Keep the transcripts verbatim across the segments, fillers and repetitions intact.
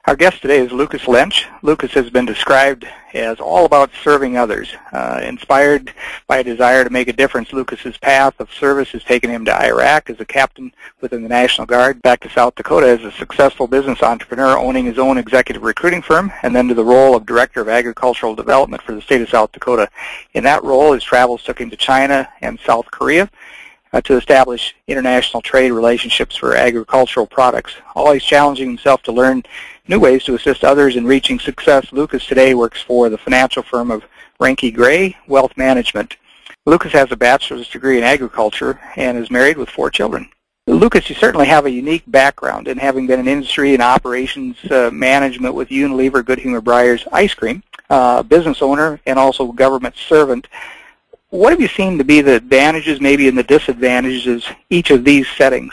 Our guest today is Lucas Lynch. Lucas has been described as all about serving others. Uh, inspired by a desire to make a difference, Lucas's path of service has taken him to Iraq as a captain within the National Guard, back to South Dakota as a successful business entrepreneur owning his own executive recruiting firm, and then to the role of Director of Agricultural Development for the state of South Dakota. In that role, his travels took him to China and South Korea Uh, to establish international trade relationships for agricultural products. Always challenging himself to learn new ways to assist others in reaching success, Lucas today works for the financial firm of Reinke Gray Wealth Management. Lucas has a bachelor's degree in agriculture and is married with four children. Lucas, you certainly have a unique background in having been in industry and operations uh, management with Unilever Good Humor Breyers Ice Cream, uh, business owner, and also government servant. What have you seen to be the advantages, maybe, and the disadvantages of each of these settings?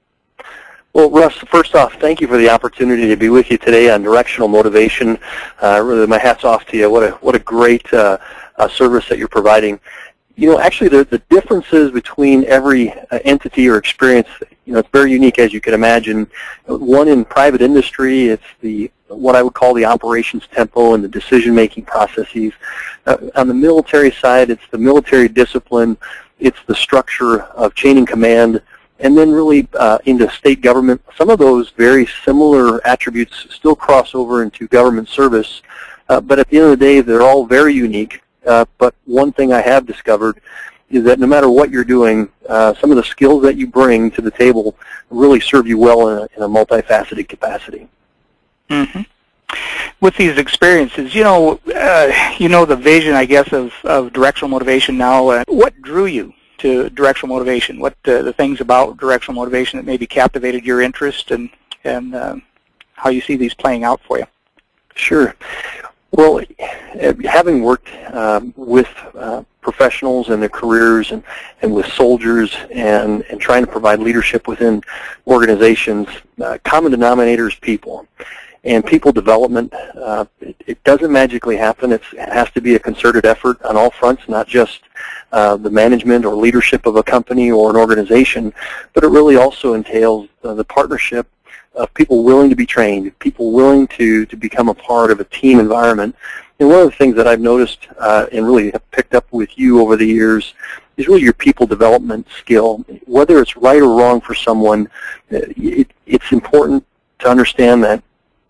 Well, Russ, first off, thank you for the opportunity to be with you today on Directional Motivation. Uh, really, my hat's off to you. What a what a great uh, uh, service that you're providing. You know, actually, the the differences between every uh, entity or experience, you know, it's very unique, as you can imagine. One in private industry, it's the what I would call the operations tempo and the decision-making processes. Uh, on the military side, it's the military discipline, it's the structure of chain and command, and then really uh, into state government. Some of those very similar attributes still cross over into government service, uh, but at the end of the day, they're all very unique. Uh, but one thing I have discovered is that no matter what you're doing, uh, some of the skills that you bring to the table really serve you well in a, in a multifaceted capacity. Mm-hmm. With these experiences, you know, uh, you know the vision, I guess, of, of Directional Motivation now. Uh, what drew you to Directional Motivation? What uh, the things about Directional Motivation that maybe captivated your interest, and and uh, how you see these playing out for you? Sure. Well, having worked um, with uh, professionals and their careers, and, and with soldiers, and, and trying to provide leadership within organizations, uh, common denominator is people. And people development, uh, it, it doesn't magically happen. It's, it has to be a concerted effort on all fronts, not just uh, the management or leadership of a company or an organization, but it really also entails uh, the partnership of people willing to be trained, people willing to, to become a part of a team environment. And one of the things that I've noticed uh, and really have picked up with you over the years is really your people development skill. Whether it's right or wrong for someone, it, it's important to understand that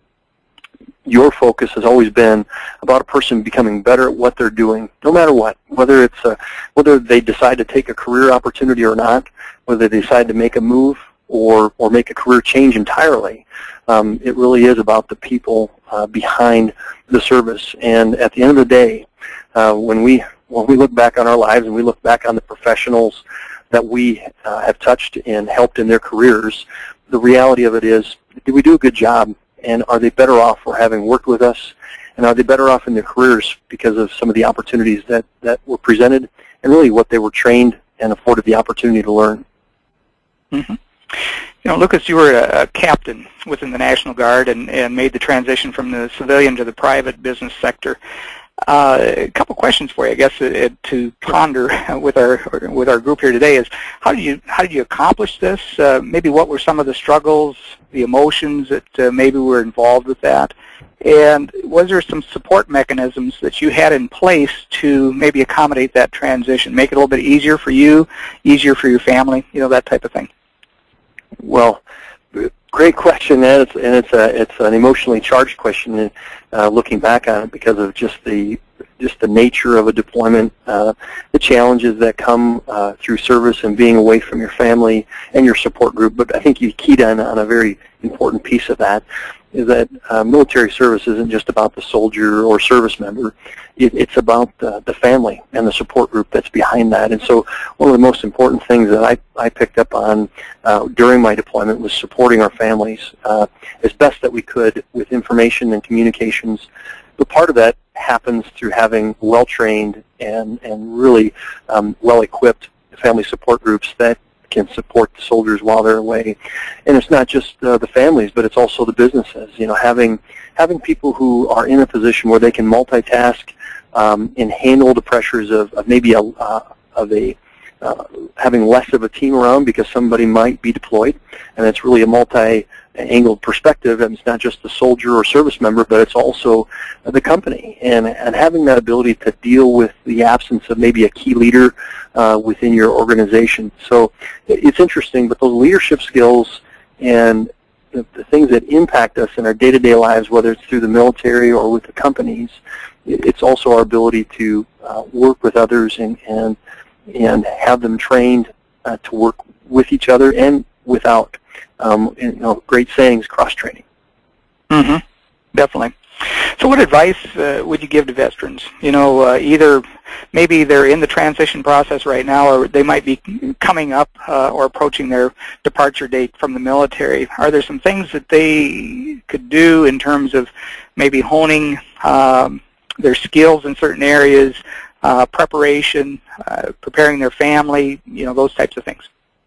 your focus has always been about a person becoming better at what they're doing, no matter what, whether it's a, whether they decide to take a career opportunity or not, whether they decide to make a move or, or make a career change entirely. Um, it really is about the people uh, behind the service. And at the end of the day, uh, when we when we look back on our lives and we look back on the professionals that we uh, have touched and helped in their careers, the reality of it is, did we do a good job? And are they better off for having worked with us? And are they better off in their careers because of some of the opportunities that, that were presented and really what they were trained and afforded the opportunity to learn? Mm-hmm. You know, Lucas, you were a, a captain within the National Guard and, and made the transition from the civilian to the private business sector. Uh, a couple questions for you, I guess, uh, to ponder with our with our group here today is how did you how did you accomplish this? Uh, maybe what were some of the struggles, the emotions that uh, maybe were involved with that, and was there some support mechanisms that you had in place to maybe accommodate that transition, make it a little bit easier for you, easier for your family, you know, that type of thing? Well, great question, and it's, and it's, a, it's an emotionally charged question uh, looking back on it because of just the just the nature of a deployment, uh, the challenges that come uh, through service and being away from your family and your support group. But I think you keyed in on a very important piece of that, is that uh, military service isn't just about the soldier or service member. It, it's about the, the family and the support group that's behind that. And so one of the most important things that I, I picked up on uh, during my deployment was supporting our families uh, as best that we could with information and communications. But part of that happens through having well-trained and, and really um, well-equipped family support groups that can support the soldiers while they're away. And it's not just uh, the families, but it's also the businesses. You know, having having people who are in a position where they can multitask um, and handle the pressures of, of maybe a uh, of a uh, having less of a team around because somebody might be deployed, and it's really a multi angled perspective, and it's not just the soldier or service member, but it's also the company. And, and having that ability to deal with the absence of maybe a key leader uh, within your organization. So it's interesting, but those leadership skills and the, the things that impact us in our day-to-day lives, whether it's through the military or with the companies, it's also our ability to uh, work with others and, and, and have them trained uh, to work with each other and without. Um, you know, great sayings, cross-training. Mm-hmm. Definitely. So what advice uh, would you give to veterans? You know, uh, either maybe they're in the transition process right now, or they might be coming up uh, or approaching their departure date from the military. Are there some things that they could do in terms of maybe honing um, their skills in certain areas, uh, preparation, uh, preparing their family, you know, those types of things?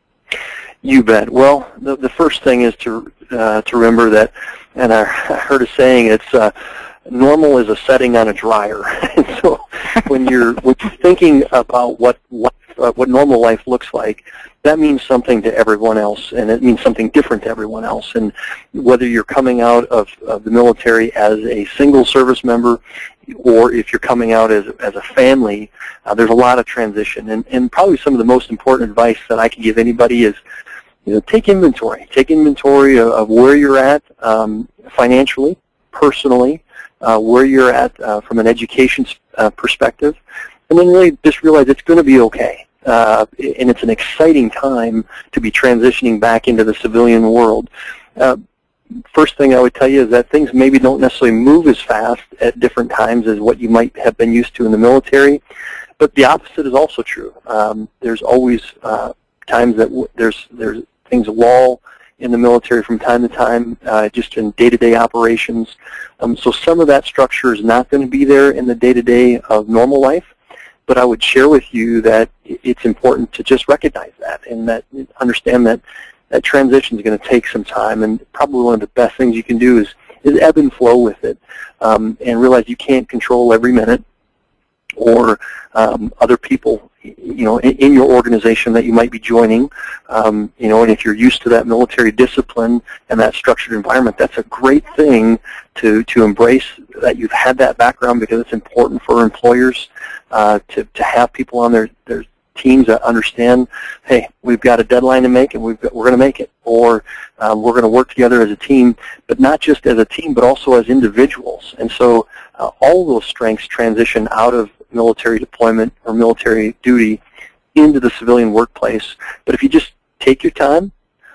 You bet. Well, the, the first thing is to uh, to remember that, and I, I heard a saying, it's uh, normal is a setting on a dryer. And so when you're, when you're thinking about what life, uh, what normal life looks like, that means something to everyone else, and it means something different to everyone else. And whether you're coming out of, of the military as a single service member, or if you're coming out as, as a family, uh, there's a lot of transition. And, and probably some of the most important advice that I can give anybody is, you know, take inventory. Take inventory of, of where you're at um, financially, personally, uh, where you're at uh, from an education uh, perspective, and then really just realize it's going to be okay. Uh, and it's an exciting time to be transitioning back into the civilian world. Uh, first thing I would tell you is that things maybe don't necessarily move as fast at different times as what you might have been used to in the military, but the opposite is also true. Um, there's always uh, times that w there's there's things lull in the military from time to time, uh, just in day-to-day operations. Um, so some of that structure is not going to be there in the day-to-day of normal life. But I would share with you that it's important to just recognize that and that understand that that transition is going to take some time, and probably one of the best things you can do is, is ebb and flow with it, um, and realize you can't control every minute or um, other people, you know, in, in your organization that you might be joining, um, you know, and if you're used to that military discipline and that structured environment, that's a great thing to, to embrace that you've had that background, because it's important for employers uh, to, to have people on their, their teams that understand, hey, we've got a deadline to make and we've got, we're going to make it, or um, we're going to work together as a team, but not just as a team, but also as individuals. And so uh, all those strengths transition out of military deployment or military duty into the civilian workplace. But if you just take your time,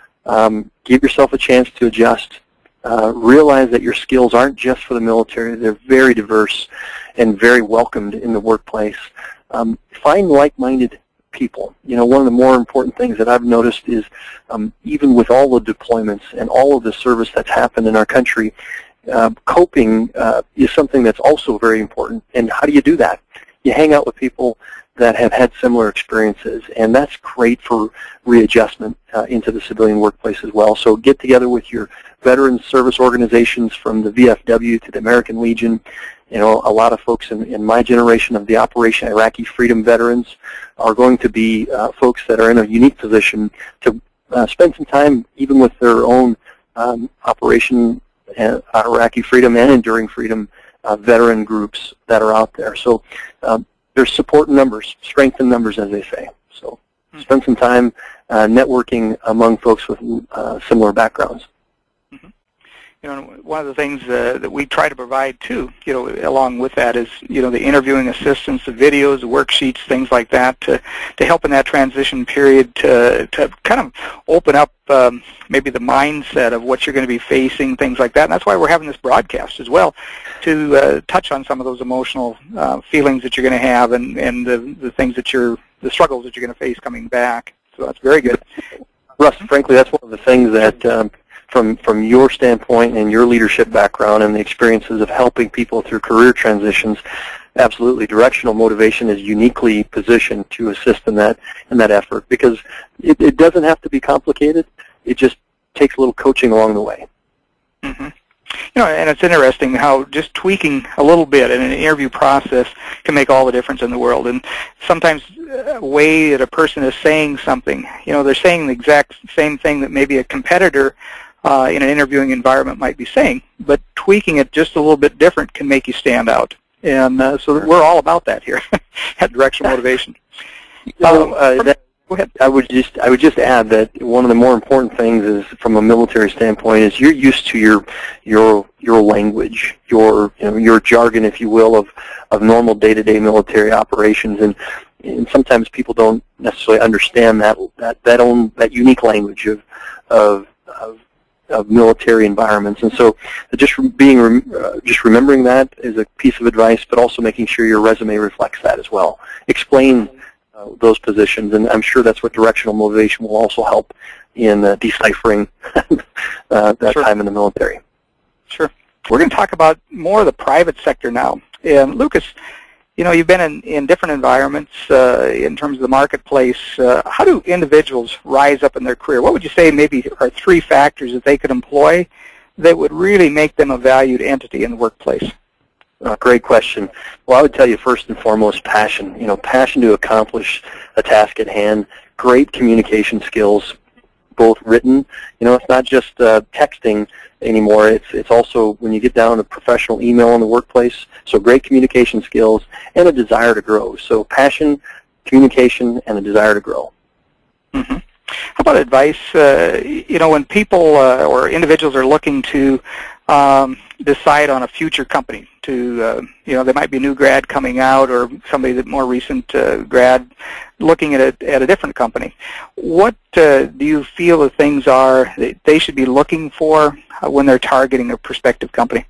um, give yourself a chance to adjust, uh, realize that your skills aren't just for the military, they're very diverse and very welcomed in the workplace. Um, find like-minded people. You know, one of the more important things that I've noticed is um, even with all the deployments and all of the service that's happened in our country, uh, coping uh, is something that's also very important. And how do you do that? You hang out with people that have had similar experiences, and that's great for readjustment uh, into the civilian workplace as well. So get together with your veteran service organizations, from the V F W to the American Legion. You know, a lot of folks in, in my generation of the Operation Iraqi Freedom veterans are going to be uh, folks that are in a unique position to uh, spend some time even with their own um, Operation uh, Iraqi Freedom and Enduring Freedom uh, veteran groups that are out there. So um, there's support in numbers, strength in numbers, as they say. So spend some time uh, networking among folks with uh, similar backgrounds. Mm-hmm. You know, one of the things uh, that we try to provide too, you know, along with that is, you know, the interviewing assistance, the videos, the worksheets, things like that, to to help in that transition period, to to kind of open up um, maybe the mindset of what you're going to be facing, things like that. And that's why we're having this broadcast as well, to uh, touch on some of those emotional uh, feelings that you're going to have, and and the the things that you're the struggles that you're going to face coming back. So that's very good. Russ, frankly, that's one of the things that. Um, From, from your standpoint and your leadership background and the experiences of helping people through career transitions, absolutely, directional motivation is uniquely positioned to assist in that in that effort, because it, it doesn't have to be complicated. It just takes a little coaching along the way. Mm-hmm. You know, and it's interesting how just tweaking a little bit in an interview process can make all the difference in the world. And sometimes a way that a person is saying something, you know, they're saying the exact same thing that maybe a competitor uh, in an interviewing environment might be saying, but tweaking it just a little bit different can make you stand out. And uh, so we're all about that here at Directional Motivation. So, uh, that, go ahead. I would just I would just add that one of the more important things is, from a military standpoint, is you're used to your your your language, your you know, your jargon, if you will, of of normal day-to-day military operations, and and sometimes people don't necessarily understand that that that own that unique language of of of, of military environments. And so just being uh, just remembering that is a piece of advice, but also making sure your resume reflects that as well. Explain uh, those positions, and I'm sure that's what Directional Motivation will also help in uh, deciphering uh, that Sure. time in the military. Sure. We're going to talk about more of the private sector now. And Lucas, you know, you've been in, in different environments uh, in terms of the marketplace. Uh, how do individuals rise up in their career? What would you say maybe are three factors that they could employ that would really make them a valued entity in the workplace? Uh, great question. Well, I would tell you first and foremost passion. You know, passion to accomplish a task at hand, great communication skills, both written. You know, it's not just uh, texting anymore. It's it's also when you get down to professional email in the workplace. So great communication skills and a desire to grow. So passion, communication, and a desire to grow. Mm-hmm. How about advice? Uh, you know, when people uh, or individuals are looking to um, decide on a future company, to uh, you know, they might be a new grad coming out or somebody that more recent uh, grad looking at a, at a different company. What uh, do you feel the things are that they should be looking for uh, when they're targeting a prospective company?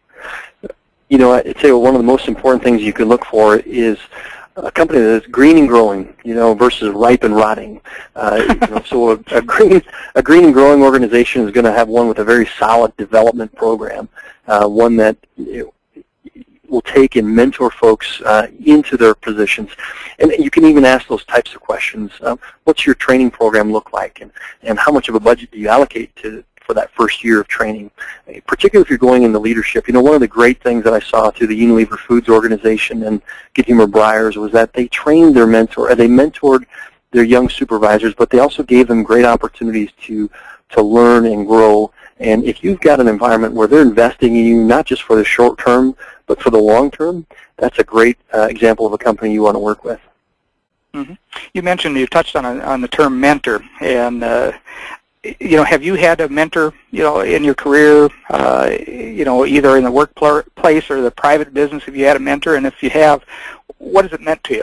You know, I'd say one of the most important things you can look for is a company that is green and growing, you know, versus ripe and rotting. Uh, you know, so a, a green, a green and growing organization is going to have one with a very solid development program, uh, one that you know, will take and mentor folks uh, into their positions. And you can even ask those types of questions. Um, what's your training program look like, and, and how much of a budget do you allocate to for that first year of training, particularly if you're going into leadership. You know, one of the great things that I saw through the Unilever Foods organization and Goodhumor Breyers was that they trained their mentor, they mentored their young supervisors, but they also gave them great opportunities to to learn and grow. And if you've got an environment where they're investing in you, not just for the short term, but for the long term, that's a great uh, example of a company you want to work with. Mm-hmm. You mentioned, you touched on a, on the term mentor, and uh, you know, have you had a mentor, you know, in your career, uh, you know, either in the workplace or the private business? Have you had a mentor? And if you have, what has it meant to you?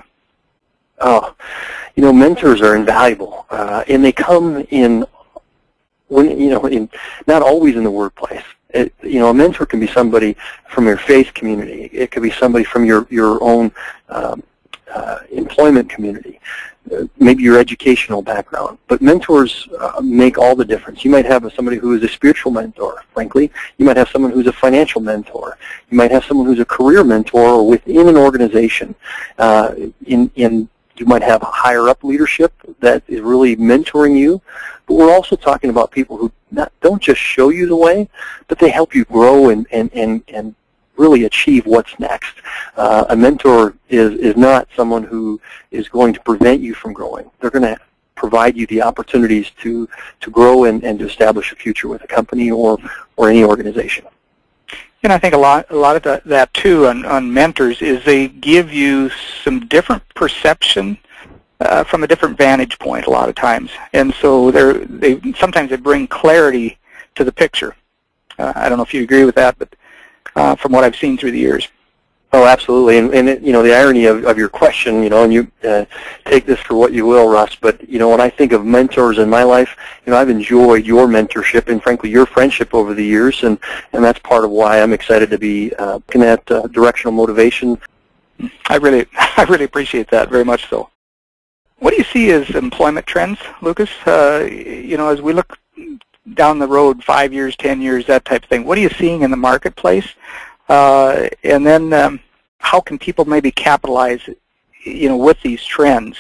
Oh, you know, mentors are invaluable, uh, and they come in when you know, in not always in the workplace. It, you know, a mentor can be somebody from your faith community. It could be somebody from your your own um, uh, employment community. Maybe your educational background, but mentors uh, make all the difference. You might have somebody who is a spiritual mentor, frankly. You might have someone who's a financial mentor. You might have someone who's a career mentor within an organization. Uh, in, in, you might have higher up leadership that is really mentoring you, but we're also talking about people who not, don't just show you the way, but they help you grow and, and, and, and really achieve what's next. Uh, a mentor is, is not someone who is going to prevent you from growing. They're going to provide you the opportunities to, to grow and, and to establish a future with a company or, or any organization. And I think a lot, a lot of that, that too on, on mentors is they give you some different perception uh, from a different vantage point a lot of times. And so they're, they sometimes they bring clarity to the picture. Uh, I don't know if you agree with that, but Uh, from what I've seen through the years. Oh, absolutely. And, and it, you know, the irony of, of your question, you know, and you uh, take this for what you will, Russ, but, you know, when I think of mentors in my life, you know, I've enjoyed your mentorship and, frankly, your friendship over the years, and, and that's part of why I'm excited to be uh, looking at uh, Directional Motivation. I really, I really appreciate that, very much so. What do you see as employment trends, Lucas? Uh, you know, as we look down the road, five years, ten years, that type of thing. What are you seeing in the marketplace? Uh, and then um, how can people maybe capitalize, you know, with these trends?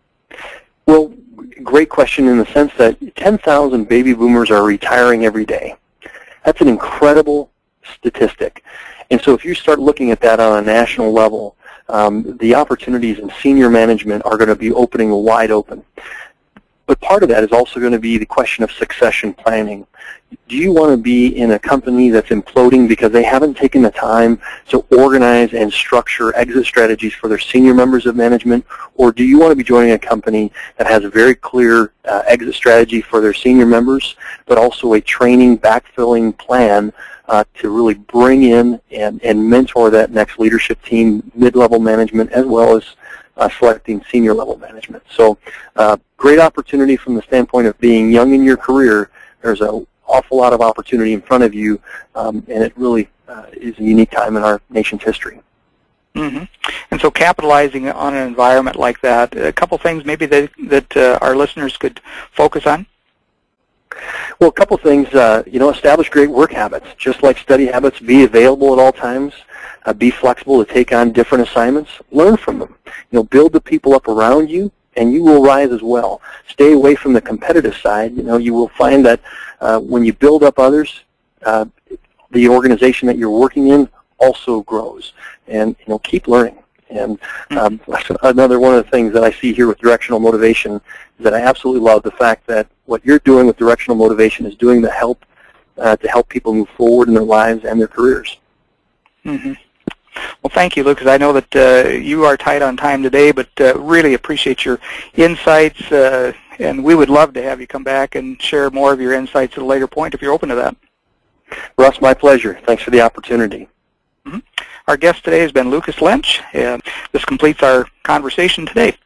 Well, great question in the sense that ten thousand baby boomers are retiring every day. That's an incredible statistic. And so if you start looking at that on a national level, um, the opportunities in senior management are going to be opening wide open. but part of that is also going to be the question of succession planning. Do you want to be in a company that's imploding because they haven't taken the time to organize and structure exit strategies for their senior members of management, or do you want to be joining a company that has a very clear uh, exit strategy for their senior members, but also a training, backfilling plan uh, to really bring in and, and mentor that next leadership team, mid-level management, as well as uh, selecting senior level management. So uh, great opportunity from the standpoint of being young in your career. There's an awful lot of opportunity in front of you, um, and it really uh, is a unique time in our nation's history. Mm-hmm. And so capitalizing on an environment like that, a couple things maybe that, that uh, our listeners could focus on? Well, a couple things, uh, you know, establish great work habits. Just like study habits, be available at all times, uh, be flexible to take on different assignments, learn from them. You know, build the people up around you, and you will rise as well. Stay away from the competitive side. You know, you will find that uh, when you build up others, uh, the organization that you're working in also grows. And, you know, keep learning. And um, another one of the things that I see here with directional motivation is that I absolutely love the fact that what you're doing with directional motivation is doing the help uh, to help people move forward in their lives and their careers. Mm-hmm. Well, thank you, Lucas. I know that uh, you are tight on time today, but uh, really appreciate your insights, uh, and we would love to have you come back and share more of your insights at a later point if you're open to that. Russ, my pleasure. Thanks for the opportunity. Mm-hmm. Our guest today has been Lucas Lynch, and this completes our conversation today.